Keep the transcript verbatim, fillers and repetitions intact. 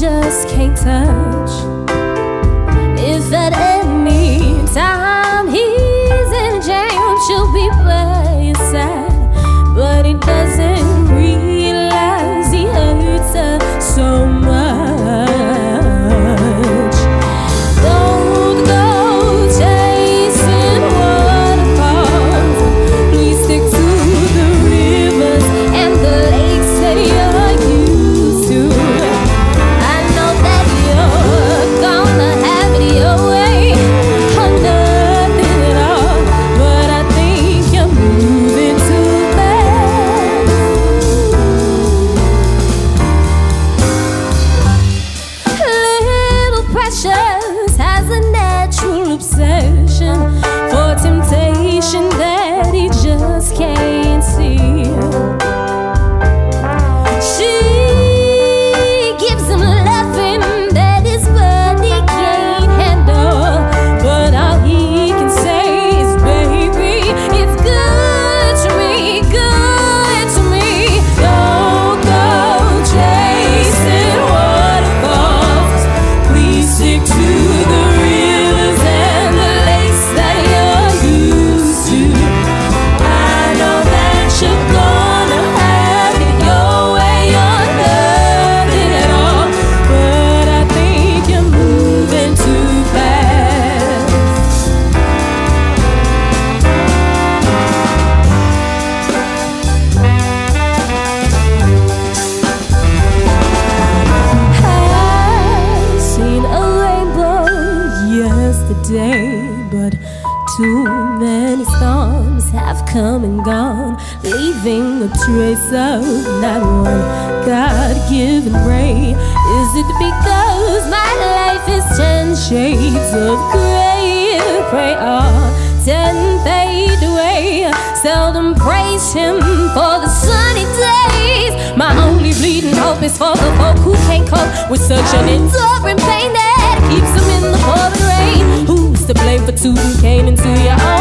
just can't touch. If at any time he's in jail, she'll be by his side, but he doesn't realize he hurts her so much. Don't go chasing waterfalls. Please stick to the rivers and the lakes that you're used to. I know that you're gonna have it your way, or nothing at all, but I think you're moving too fast. Little Precious has a natural obsession for temptation that he just can't see. She gives him loving that his body can't handle, but all he can say is, baby, it's good to me, good to me. Don't go chasing waterfalls. Please stick to the rivers and the lakes that you're used to. I know that you're gonna have it your way or nothing at all, but I think you're moving too fast. I seen a rainbow yesterday, but too many storms have come and gone, leaving a trace of not one God-given ray. Is it because my life is ten shades of gray? Pray all ten fade away. Seldom praise him for the sunny days. My only bleeding hope is for the folk who can't cope with such an enduring pain that keeps them in the pouring rain. Who's to blame for tooting cane into your own